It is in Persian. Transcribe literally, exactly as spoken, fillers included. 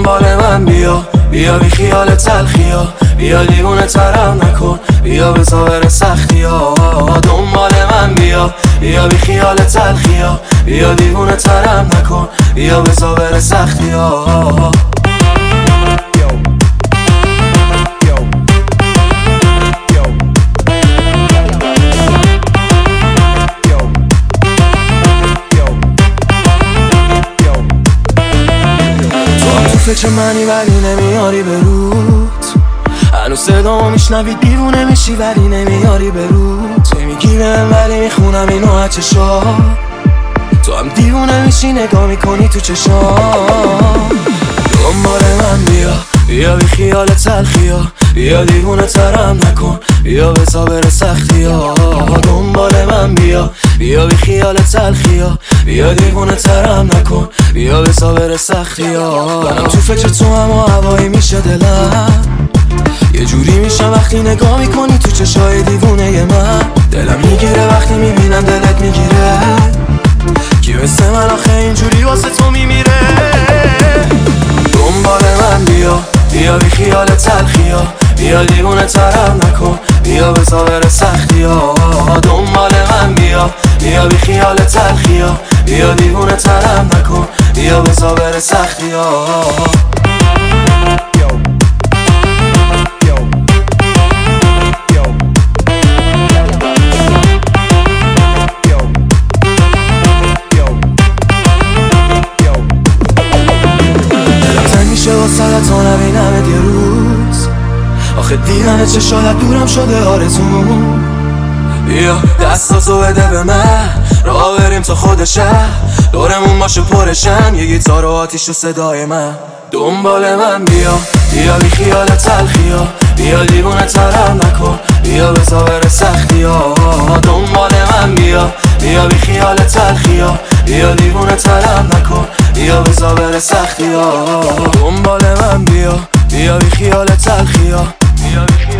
دنبال من بیا، بیا بی خیال تلخیا، بیا دیوونه ترم نکن، بیا بزا بره سختیا. دنبال من بیا، بیا بی خیال تلخیا، بیا دیوونه ترم نکن، بیا بزا بره سختیا. فکر منی ولی نمیاری به روت، هنوز صدامو میشنوی دیوونه میشی ولی نمیاری به روت. نمیگی بهم ولی میخونم اینو از چشات، تو هم دیوونه میشی نگاه میکنی تو چشام. دنبال من بیا، بیا بی خیال تلخیا، بیا دیوونه ترم نکن، بیا بزا بره سختیا. دنبال من بیا، بیا بی خیال تلخیا، بیا دیوونه ترم نکن، بیا بزا بره سختیا. منم تو فکر تو اما هوایی میشه دلم، یه جوری میشم وقتی نگاه میکنی تو چشای دیوونه من. دلم میگیره وقتی میبینم دلت میگیره، کی مثل من آخه اینجوری واسه تو میمیره. دنبال من بیا، بیا بی خیال تلخیا، بیا دیوونه ترم نکن، بیا بزا بره سختیا. دنبال من بیا، بیا بی خیال تلخیا، بیا دیوونه ترم نکن، بیا بزا بره سختیا. واسه تا نبینمت یه روز، آخه دیدن چشات دورم شده آرزوم. بیا دستاتو بده به من، راه بریم تا خود شهر، دورمون باشه پرشن یه گیتار و آتیش و صدای من. دنبال من بیا، بیا بی خیال تلخیا، بیا دیوونه ترم نکن، بیا بزا بره سختیا. دنبال من بیا، بیا بی خیال تلخیا، بیا دیوونه ترم نکن، بیا بزا بره سختیا. دنبال من بیا، بیا بی خیال تلخیا، بیا بی